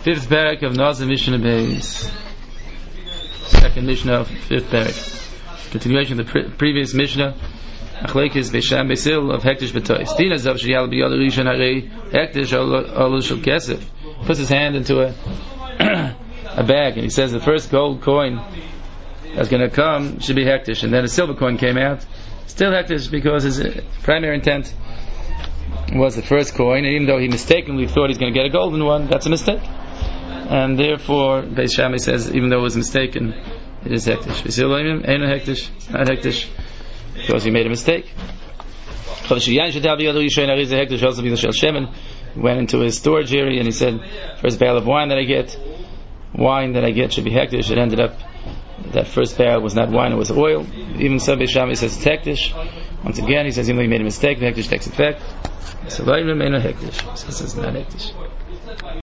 Fifth parak of Nazir Mishnah Beis. Second Mishnah of fifth parak. Continuation of the previous Mishnah. Achlekes Beisham Beisil of Hektish B'tois. Dina Zav Shiyal B'yad Rishon Harei Hektish Olu Shel Kesef. Puts his hand into a bag and he says the first gold coin that's going to come should be Hektish, and then a silver coin came out. Still Hektish because his primary intent was the first coin, and even though he mistakenly thought he's going to get a golden one, that's a mistake. And therefore, Beis Shammai says, even though it was mistaken, it is hektish. Ain't hektish, not hektish, because he made a mistake. He went into his storage area and he said, first barrel of wine that I get should be hektish. It ended up that first barrel was not wine, it was oil. Even so, Beis Shammai says it's hektish. Once again, he says, even though he made a mistake, the hektish takes effect. So, ain't hektish. He says it's not hektish.